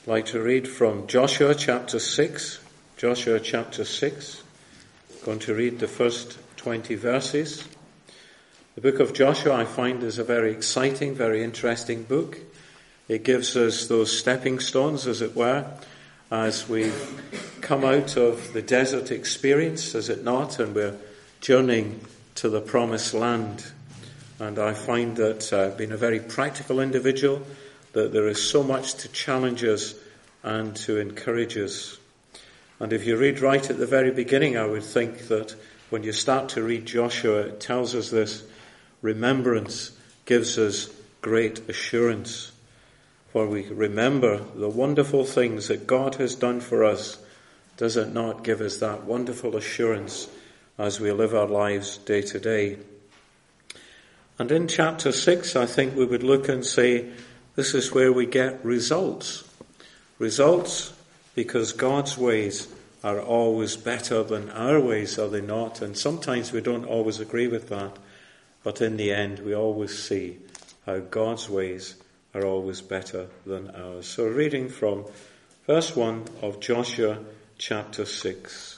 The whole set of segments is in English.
I'd like to read from Joshua chapter 6. Joshua chapter 6. I'm going to read the first 20 verses. The book of Joshua, I find, is a very exciting, very interesting book. It gives us those stepping stones, as it were, as we come out of the desert experience, is it not? And we're journeying to the promised land. And I find that being a very practical individual, that there is so much to challenge us and to encourage us. And if you read right at the very beginning, I would think that when you start to read Joshua, it tells us this: remembrance gives us great assurance. For we remember the wonderful things that God has done for us. Does it not give us that wonderful assurance as we live our lives day to day? And in chapter 6, I think we would look and say, this is where we get results. Results because God's ways are always better than our ways, are they not? And sometimes we don't always agree with that. But in the end, we always see how God's ways are always better than ours. So reading from verse 1 of Joshua chapter 6.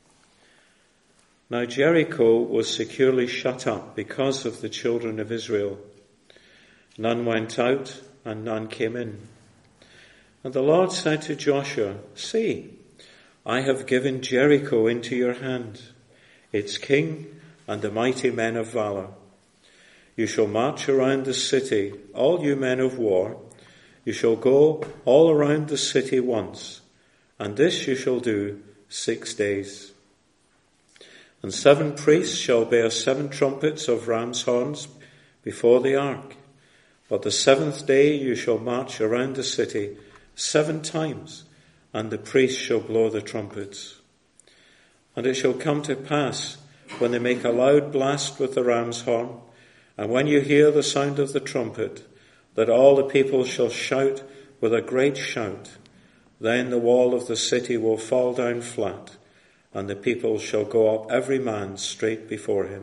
Now Jericho was securely shut up because of the children of Israel. None went out and none came in. And the Lord said to Joshua, See, I have given Jericho into your hand, its king and the mighty men of valor. You shall march around the city, all you men of war. You shall go all around the city once, and this you shall do 6 days. And 7 priests shall bear 7 trumpets of ram's horns before the ark. But the 7th day you shall march around the city 7 times, and the priests shall blow the trumpets. And it shall come to pass, when they make a loud blast with the ram's horn, and when you hear the sound of the trumpet, that all the people shall shout with a great shout. Then the wall of the city will fall down flat, and the people shall go up every man straight before him.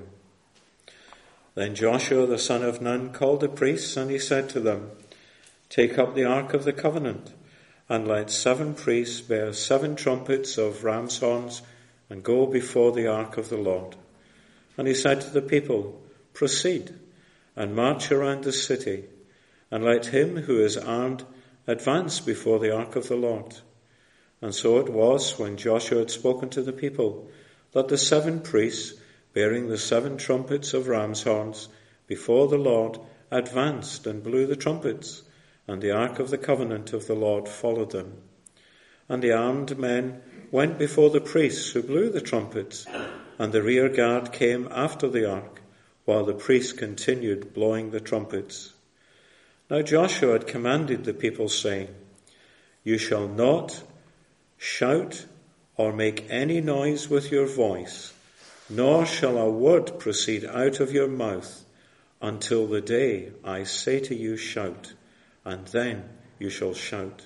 Then Joshua the son of Nun called the priests, and he said to them, Take up the ark of the covenant, and let 7 priests bear 7 trumpets of ram's horns, and go before the ark of the Lord. And he said to the people, Proceed, and march around the city, and let him who is armed advance before the ark of the Lord. And so it was, when Joshua had spoken to the people, that the 7 priests, bearing the 7 trumpets of ram's horns before the Lord, advanced and blew the trumpets, and the ark of the covenant of the Lord followed them. And the armed men went before the priests who blew the trumpets, and the rear guard came after the ark, while the priests continued blowing the trumpets. Now Joshua had commanded the people, saying, You shall not shout or make any noise with your voice, nor shall a word proceed out of your mouth until the day I say to you, Shout, and then you shall shout.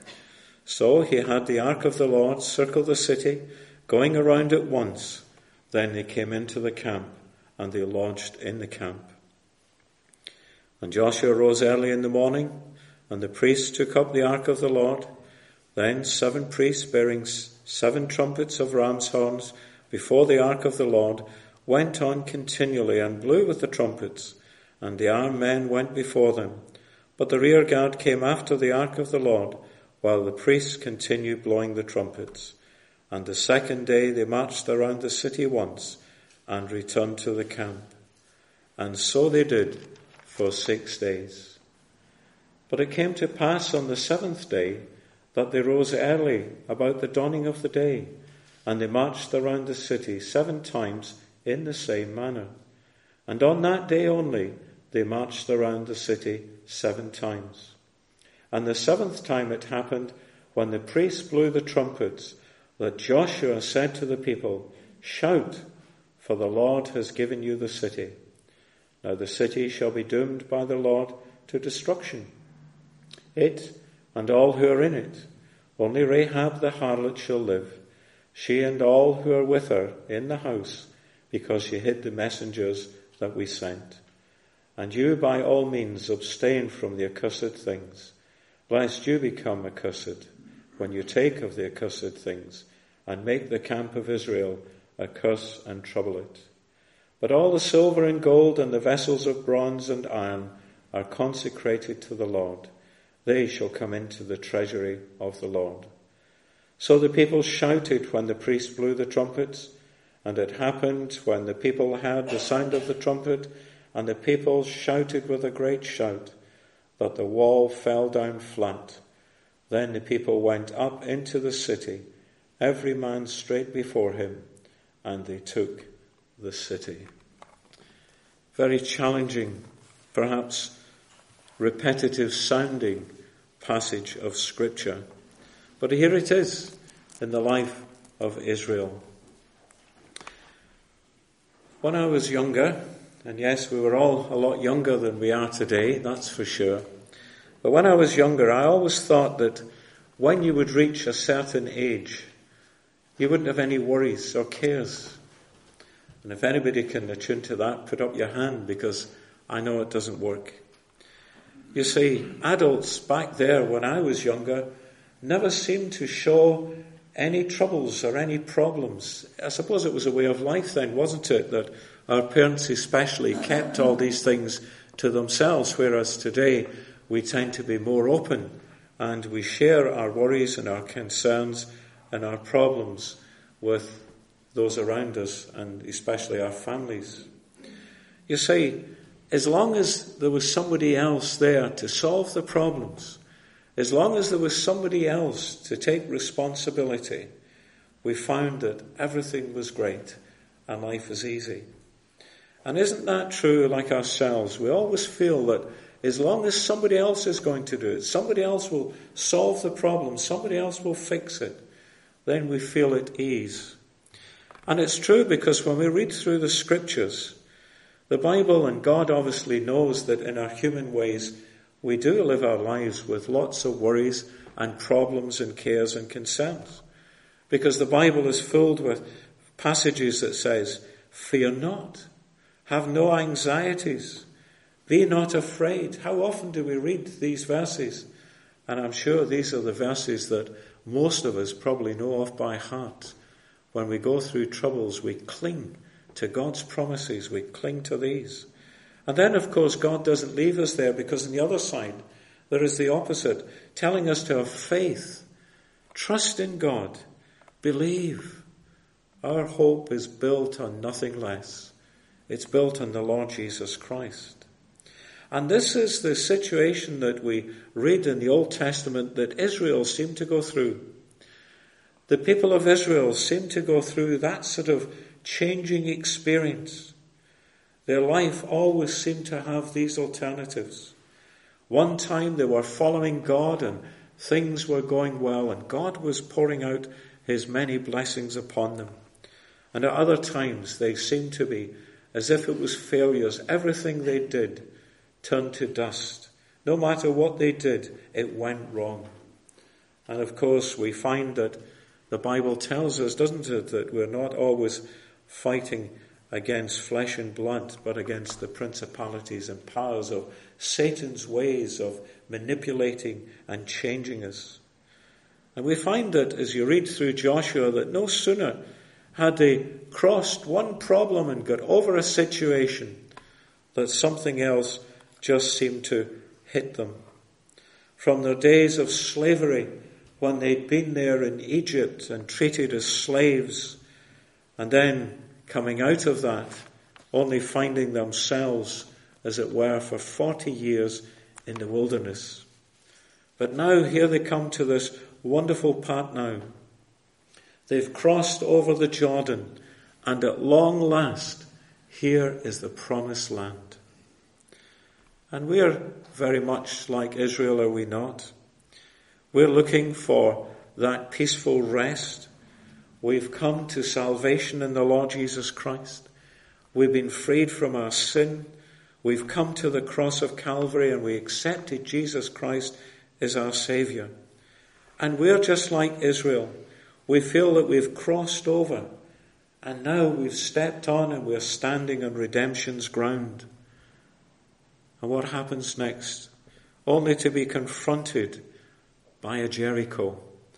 So he had the ark of the Lord circle the city, going around it once. Then they came into the camp, and they lodged in the camp. And Joshua rose early in the morning, and the priests took up the ark of the Lord. Then 7 priests bearing 7 trumpets of ram's horns before the ark of the Lord went on continually and blew with the trumpets, and the armed men went before them. But the rear guard came after the ark of the Lord, while the priests continued blowing the trumpets. And the 2nd day they marched around the city once, and returned to the camp. And so they did for 6 days. But it came to pass on the 7th day that they rose early about the dawning of the day, and they marched around the city 7 times in the same manner. And on that day only they marched around the city 7 times. And the 7th time it happened, when the priests blew the trumpets, that Joshua said to the people, Shout, for the Lord has given you the city. Now the city shall be doomed by the Lord to destruction, it and all who are in it. Only Rahab the harlot shall live, she and all who are with her in the house, because she hid the messengers that we sent. And you by all means abstain from the accursed things, lest you become accursed when you take of the accursed things, and make the camp of Israel a curse and trouble it. But all the silver and gold and the vessels of bronze and iron are consecrated to the Lord. They shall come into the treasury of the Lord. So the people shouted when the priest blew the trumpets, and it happened when the people heard the sound of the trumpet, and the people shouted with a great shout, that the wall fell down flat. Then the people went up into the city, every man straight before him, and they took the city. Very challenging, perhaps repetitive sounding passage of Scripture. But here it is in the life of Israel. When I was younger, and yes, we were all a lot younger than we are today, that's for sure. But when I was younger, I always thought that when you would reach a certain age, you wouldn't have any worries or cares. And if anybody can attune to that, put up your hand, because I know it doesn't work. You see, adults back there when I was younger never seemed to show any troubles or any problems. I suppose it was a way of life then, wasn't it, that our parents especially kept all these things to themselves, whereas today we tend to be more open and we share our worries and our concerns and our problems with those around us, and especially our families. You see, as long as there was somebody else there to solve the problems, as long as there was somebody else to take responsibility, we found that everything was great and life was easy. And isn't that true like ourselves? We always feel that as long as somebody else is going to do it, somebody else will solve the problem, somebody else will fix it, then we feel at ease. And it's true, because when we read through the Scriptures, the Bible and God obviously knows that in our human ways we do live our lives with lots of worries and problems and cares and concerns. Because the Bible is filled with passages that says, fear not, have no anxieties, be not afraid. How often do we read these verses? And I'm sure these are the verses that most of us probably know off by heart. When we go through troubles, we cling to God's promises. We cling to these. And then, of course, God doesn't leave us there, because on the other side, there is the opposite, telling us to have faith, trust in God, believe. Our hope is built on nothing less. It's built on the Lord Jesus Christ. And this is the situation that we read in the Old Testament that Israel seemed to go through. The people of Israel seemed to go through that sort of changing experience. Their life always seemed to have these alternatives. One time they were following God and things were going well, and God was pouring out his many blessings upon them. And at other times they seemed to be as if it was failures. Everything they did turned to dust. No matter what they did, it went wrong. And of course we find that the Bible tells us, doesn't it, that we're not always fighting against flesh and blood, but against the principalities and powers of Satan's ways of manipulating and changing us. And we find that as you read through Joshua, that no sooner had they crossed one problem and got over a situation, that something else just seemed to hit them. From their days of slavery, when they'd been there in Egypt and treated as slaves, and then coming out of that, only finding themselves, as it were, for 40 years in the wilderness. But now here they come to this wonderful part now. They've crossed over the Jordan, and at long last, here is the promised land. And we're very much like Israel, are we not? We're looking for that peaceful rest. We've come to salvation in the Lord Jesus Christ. We've been freed from our sin. We've come to the cross of Calvary and we accepted Jesus Christ as our Saviour. And we're just like Israel. We feel that we've crossed over and now we've stepped on and we're standing on redemption's ground. And what happens next? Only to be confronted by a Jericho.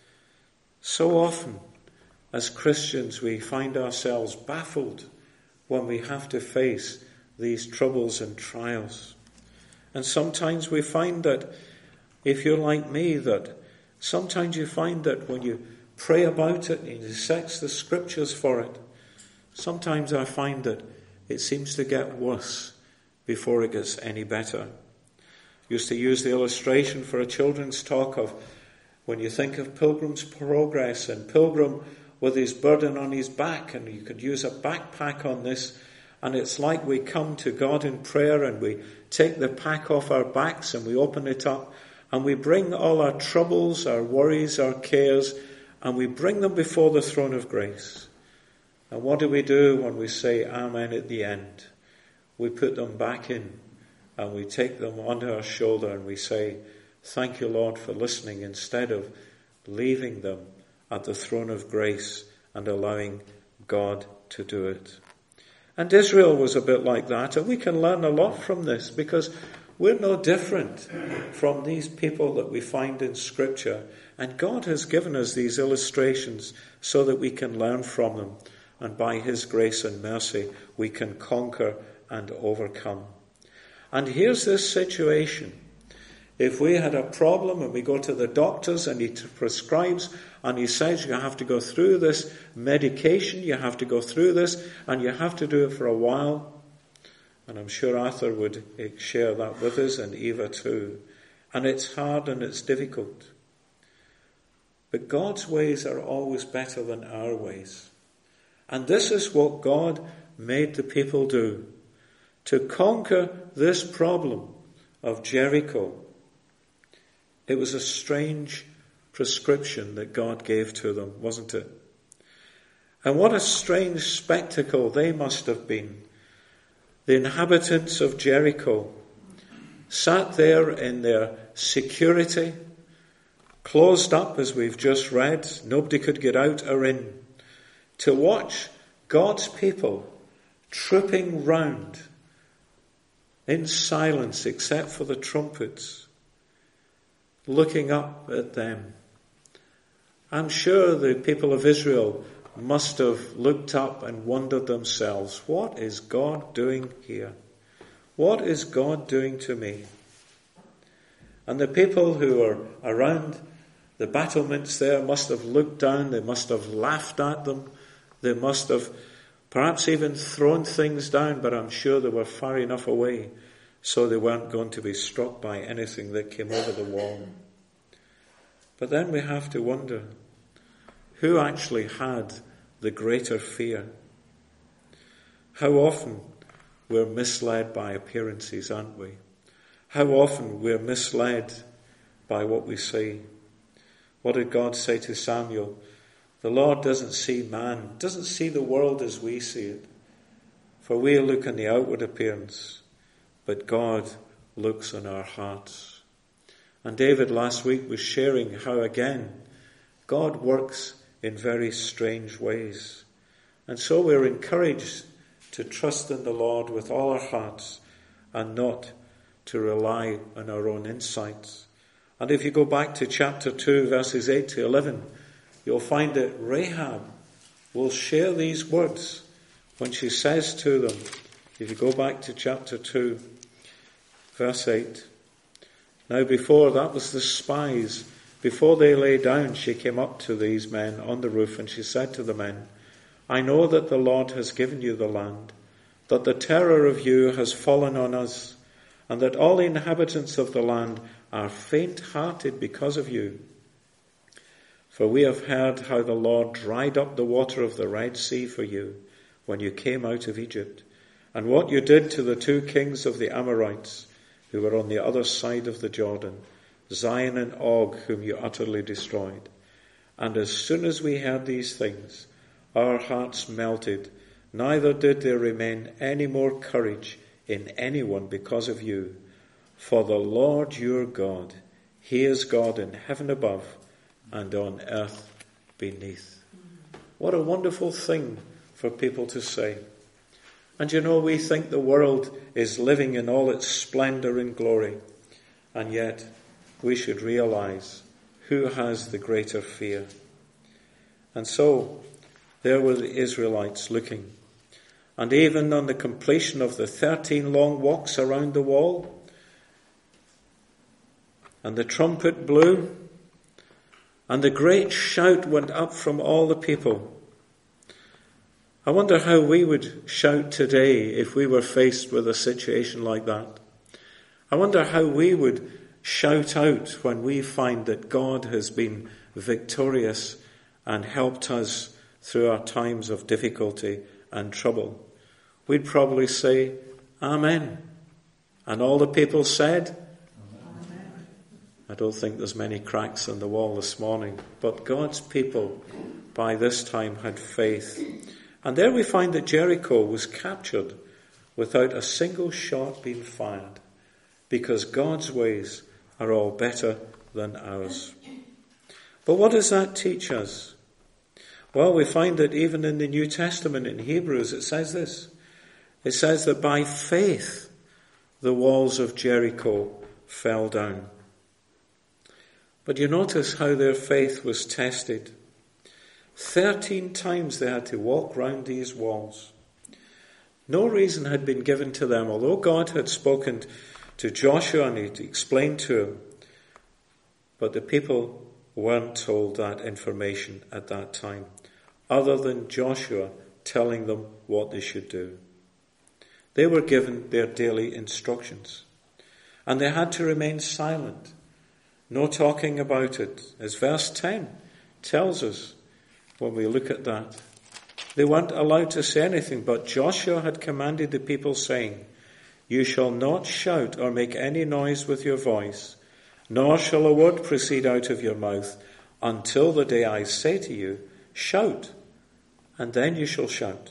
So often, as Christians, we find ourselves baffled when we have to face these troubles and trials. And sometimes we find that, if you're like me, that sometimes you find that when you pray about it and you search the scriptures for it, sometimes I find that it seems to get worse before it gets any better. I used to use the illustration for a children's talk of when you think of Pilgrim's Progress and Pilgrim with his burden on his back, and you could use a backpack on this, and it's like we come to God in prayer and we take the pack off our backs and we open it up and we bring all our troubles, our worries, our cares, and we bring them before the throne of grace. And what do we do when we say Amen at the end? We put them back in and we take them onto our shoulder and we say, thank you, Lord, for listening, instead of leaving them at the throne of grace and allowing God to do it. And Israel was a bit like that, and we can learn a lot from this because we're no different from these people that we find in Scripture. And God has given us these illustrations so that we can learn from them. And by His grace and mercy, we can conquer and overcome. And here's this situation. If we had a problem and we go to the doctors and he prescribes and he says you have to go through this medication, you have to go through this, and you have to do it for a while. And I'm sure Arthur would share that with us, and Eva too. And it's hard and it's difficult. But God's ways are always better than our ways. And this is what God made the people do. To conquer this problem of Jericho. It was a strange prescription that God gave to them, wasn't it? And what a strange spectacle they must have been. The inhabitants of Jericho sat there in their security, closed up as we've just read, nobody could get out or in, to watch God's people trooping round in silence except for the trumpets, looking up at them. I'm sure the people of Israel must have looked up and wondered themselves, what is God doing here? What is God doing to me? And the people who are around the battlements there must have looked down, they must have laughed at them, they must have perhaps even thrown things down, but I'm sure they were far enough away so they weren't going to be struck by anything that came over the wall. But then we have to wonder, who actually had the greater fear? How often we're misled by appearances, aren't we? How often we're misled by what we see. What did God say to Samuel? The Lord doesn't see man, doesn't see the world as we see it. For we look on the outward appearance, but God looks on our hearts. And David last week was sharing how again God works in very strange ways. And so we're encouraged to trust in the Lord with all our hearts and not to rely on our own insights. And if you go back to chapter 2, verses 8 to 11, you'll find that Rahab will share these words when she says to them, if you go back to chapter 2, verse 8, now before that was the spies, before they lay down, she came up to these men on the roof and she said to the men, I know that the Lord has given you the land, that the terror of you has fallen on us, and that all the inhabitants of the land are faint-hearted because of you. For we have heard how the Lord dried up the water of the Red Sea for you when you came out of Egypt, and what you did to the 2 kings of the Amorites who were on the other side of the Jordan, Sihon and Og, whom you utterly destroyed. And as soon as we heard these things, our hearts melted, neither did there remain any more courage in anyone because of you. For the Lord your God, He is God in heaven above and on earth beneath. What a wonderful thing for people to say. And you know, we think the world is living in all its splendor and glory, and yet we should realize Who has the greater fear? And so, there were the Israelites looking. And even on the completion of the 13 long walks around the wall, and the trumpet blew, and the great shout went up from all the people. I wonder how we would shout today if we were faced with a situation like that. I wonder how we would shout out when we find that God has been victorious and helped us through our times of difficulty and trouble. We'd probably say, Amen. And all the people said, Amen. I don't think there's many cracks in the wall this morning, but God's people by this time had faith. And there we find that Jericho was captured without a single shot being fired, because God's ways are all better than ours. But what does that teach us? Well, we find that even in the New Testament, in Hebrews, it says this. It says that by faith the walls of Jericho fell down. But you notice how their faith was tested. 13 times they had to walk round these walls. No reason had been given to them, although God had spoken to Joshua and he'd explained to him. But the people weren't told that information at that time, other than Joshua telling them what they should do. They were given their daily instructions, and they had to remain silent, no talking about it, as verse 10 tells us when we look at that. They weren't allowed to say anything, but Joshua had commanded the people, saying, You shall not shout or make any noise with your voice, nor shall a word proceed out of your mouth, until the day I say to you, Shout, and then you shall shout.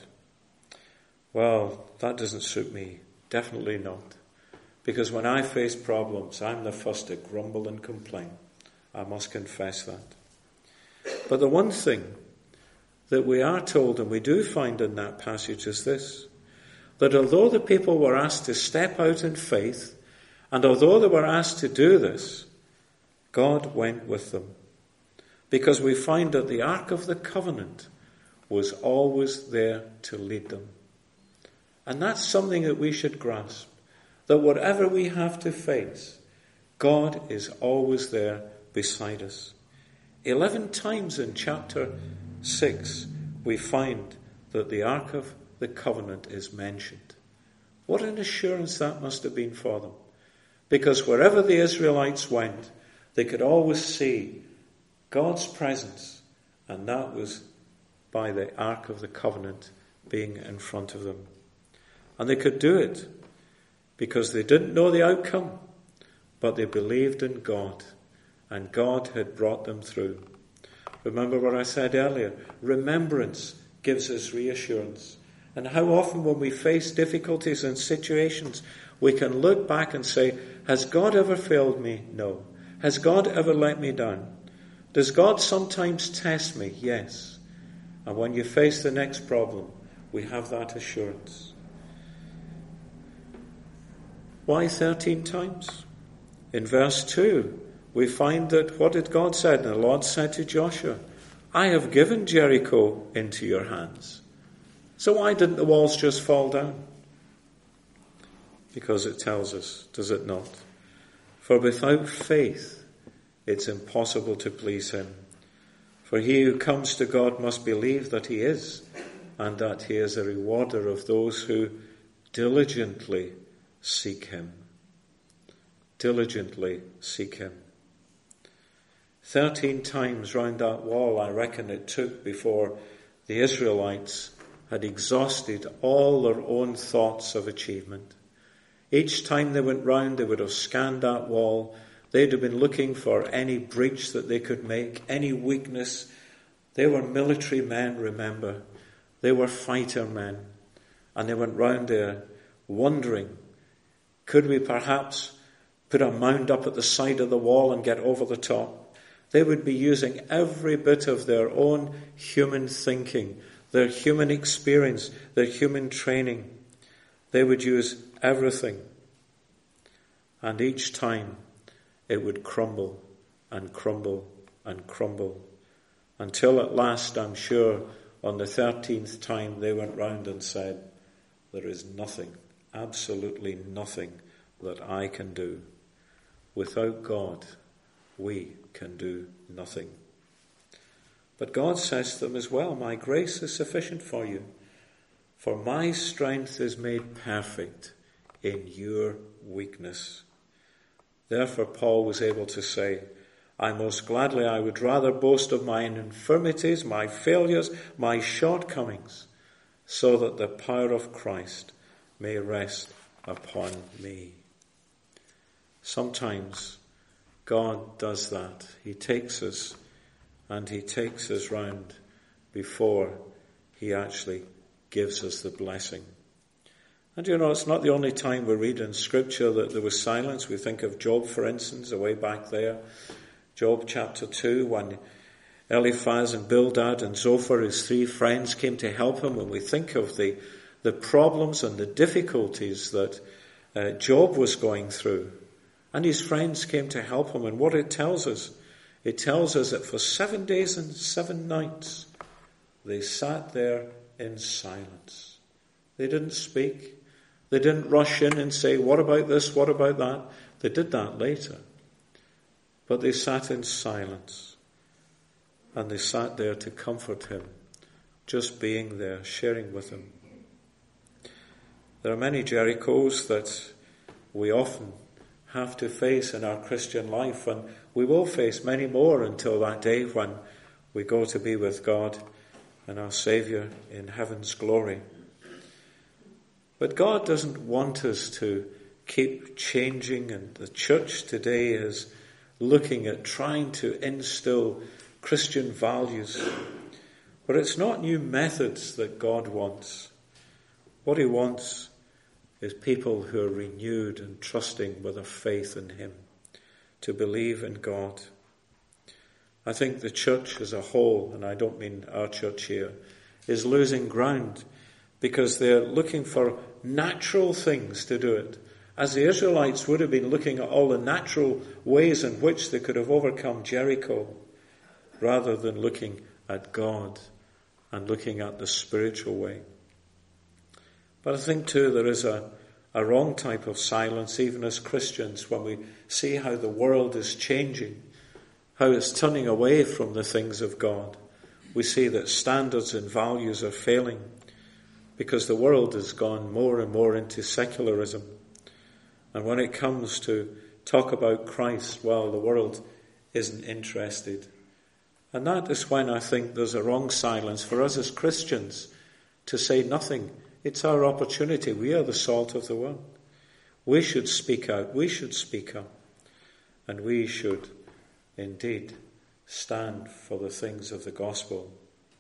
Well, that doesn't suit me. Definitely not. Because when I face problems, I'm the first to grumble and complain. I must confess that. But the one thing that we are told, and we do find in that passage, is this: that although the people were asked to step out in faith, and although they were asked to do this, God went with them. Because we find that the Ark of the Covenant was always there to lead them. And that's something that we should grasp, that whatever we have to face, God is always there beside us. 11 times in chapter 6, we find that the Ark of the Covenant is mentioned. What an assurance that must have been for them. Because wherever the Israelites went, they could always see God's presence, and that was by the Ark of the Covenant being in front of them. And they could do it because they didn't know the outcome, but they believed in God, and God had brought them through. Remember what I said earlier, remembrance gives us reassurance. And how often when we face difficulties and situations, we can look back and say, has God ever failed me? No. Has God ever let me down? Does God sometimes test me? Yes. And when you face the next problem, we have that assurance. Why 13 times? In verse 2, we find that what did God say? And the Lord said to Joshua, I have given Jericho into your hands. So why didn't the walls just fall down? Because it tells us, does it not? For without faith, it's impossible to please him. For he who comes to God must believe that he is, and that he is a rewarder of those who diligently seek him. Diligently seek him. 13 times round that wall, I reckon it took before the Israelites had exhausted all their own thoughts of achievement. Each time they went round, they would have scanned that wall. They'd have been looking for any breach that they could make, any weakness. They were military men, remember. They were fighter men. And they went round there wondering, could we perhaps put a mound up at the side of the wall and get over the top? They would be using every bit of their own human thinking, their human experience, their human training. They would use everything. And each time it would crumble and crumble and crumble. Until at last, I'm sure, on the 13th time they went round and said, there is nothing, absolutely nothing that I can do. Without God, we can do nothing. But God says to them as well, my grace is sufficient for you, for my strength is made perfect in your weakness. Therefore, Paul was able to say, I would rather boast of my infirmities, my failures, my shortcomings, so that the power of Christ may rest upon me. Sometimes God does that. He takes us and he takes us round before he actually gives us the blessing. And it's not the only time we read in Scripture that there was silence. We think of Job, for instance, away back there. Job chapter 2, when Eliphaz and Bildad and Zophar, his three friends, came to help him. When we think of the problems and the difficulties that Job was going through, and his friends came to help him. And what it tells us that for 7 days and 7 nights, they sat there in silence. They didn't speak. They didn't rush in and say, what about this, what about that? They did that later. But they sat in silence. And they sat there to comfort him, just being there, sharing with him. There are many Jerichos that we often have to face in our Christian life, and we will face many more until that day when we go to be with God and our Saviour in heaven's glory. But God doesn't want us to keep changing, and the church today is looking at trying to instill Christian values. But it's not new methods that God wants. What he wants is people who are renewed and trusting with a faith in him, to believe in God. I think the church as a whole, and I don't mean our church here, is losing ground because they're looking for natural things to do it. As the Israelites would have been looking at all the natural ways in which they could have overcome Jericho, rather than looking at God and looking at the spiritual way. But I think too there is a wrong type of silence even as Christians when we see how the world is changing, how it's turning away from the things of God. We see that standards and values are failing because the world has gone more and more into secularism. And when it comes to talk about Christ, well, the world isn't interested. And that is when I think there's a wrong silence for us as Christians to say nothing. It's our opportunity. We are the salt of the world. We should speak out. We should speak up. And we should indeed stand for the things of the gospel.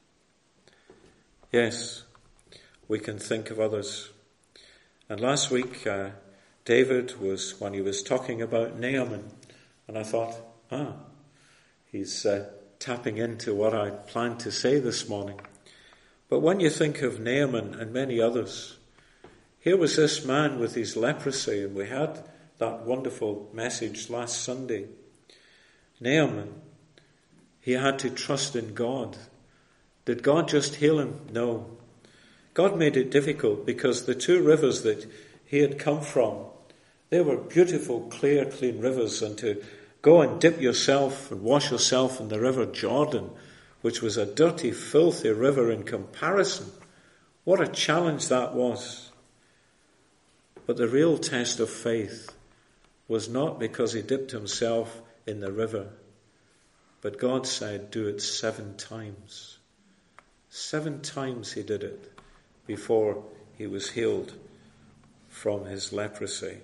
Yes, we can think of others. And last week, David was, when he was talking about Naaman, and I thought, he's tapping into what I planned to say this morning. But when you think of Naaman and many others, here was this man with his leprosy, and we had that wonderful message last Sunday. Naaman, he had to trust in God. Did God just heal him? No. God made it difficult because the 2 rivers that he had come from, they were beautiful, clear, clean rivers, and to go and dip yourself and wash yourself in the river Jordan, which was a dirty, filthy river in comparison. What a challenge that was. But the real test of faith was not because he dipped himself in the river, but God said, do it 7 times. 7 times he did it before he was healed from his leprosy.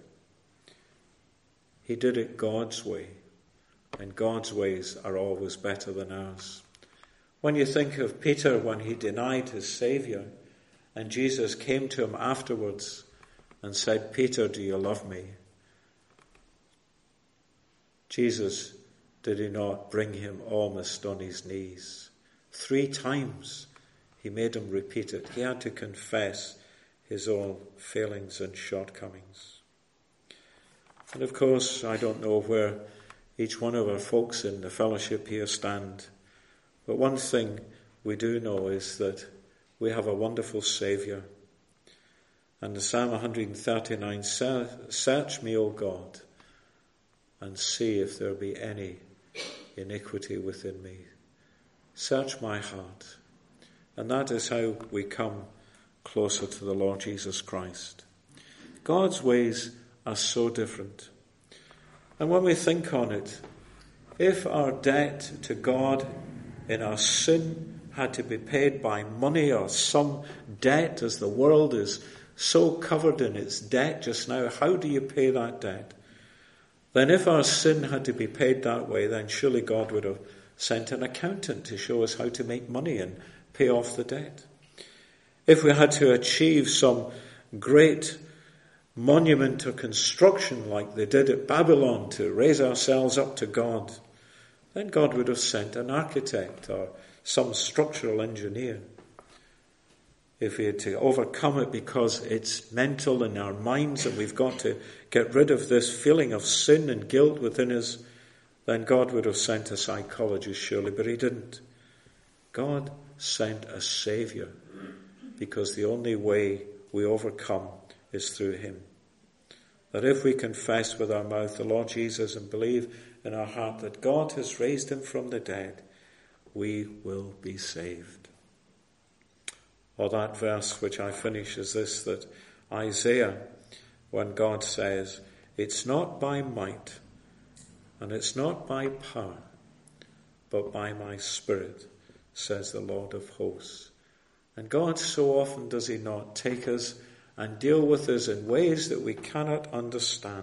He did it God's way. And God's ways are always better than ours. When you think of Peter when he denied his Saviour, and Jesus came to him afterwards and said, Peter, do you love me? Jesus, did he not bring him almost on his knees? 3 times he made him repeat it. He had to confess his own failings and shortcomings. And of course, I don't know where each one of our folks in the fellowship here stand. But one thing we do know is that we have a wonderful Saviour. And the Psalm 139, search me, O God, and see if there be any iniquity within me. Search my heart. And that is how we come closer to the Lord Jesus Christ. God's ways are so different. And when we think on it, if our debt to God in our sin had to be paid by money or some debt, as the world is so covered in its debt just now, how do you pay that debt? Then if our sin had to be paid that way, then surely God would have sent an accountant to show us how to make money and pay off the debt. If we had to achieve some great monument or construction like they did at Babylon to raise ourselves up to God, then God would have sent an architect or some structural engineer. If we had to overcome it because it's mental in our minds and we've got to get rid of this feeling of sin and guilt within us, then God would have sent a psychologist surely, but he didn't. God sent a Saviour because the only way we overcome is through him. That if we confess with our mouth the Lord Jesus and believe in our heart that God has raised him from the dead, we will be saved. Or that verse which I finish is this, that Isaiah, when God says, it's not by might and it's not by power, but by my Spirit, says the Lord of hosts. And God, so often does he not take us and deal with us in ways that we cannot understand.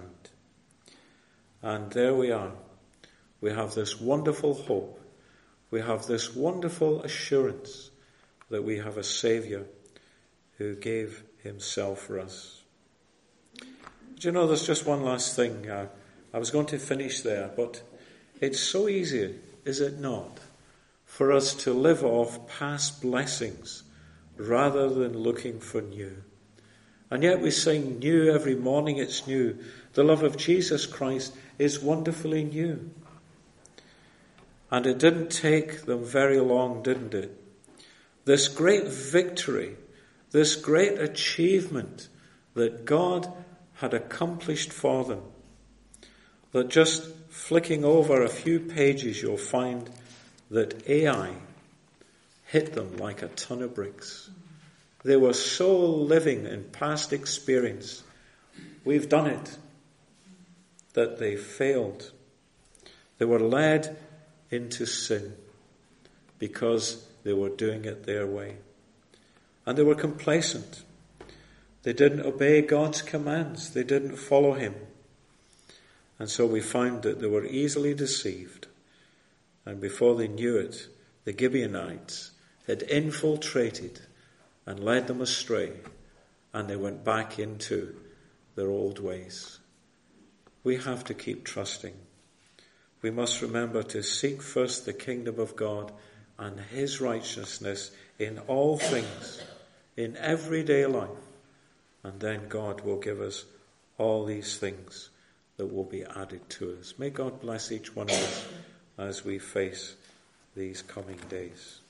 And there we are. We have this wonderful hope. We have this wonderful assurance that we have a Saviour who gave himself for us. But you know, there's just one last thing. I was going to finish there, but it's so easy, is it not, for us to live off past blessings rather than looking for new. And yet we sing new every morning, it's new. The love of Jesus Christ is wonderfully new. And it didn't take them very long, didn't it? This great victory, this great achievement that God had accomplished for them, that just flicking over a few pages you'll find that AI hit them like a ton of bricks. They were so living in past experience, we've done it, that they failed. They were led into sin because they were doing it their way. And they were complacent. They didn't obey God's commands. They didn't follow him. And so we find that they were easily deceived. And before they knew it, the Gibeonites had infiltrated and led them astray, and they went back into their old ways. We have to keep trusting. We must remember to seek first the kingdom of God and his righteousness in all things, in everyday life, and then God will give us all these things that will be added to us. May God bless each one of us as we face these coming days.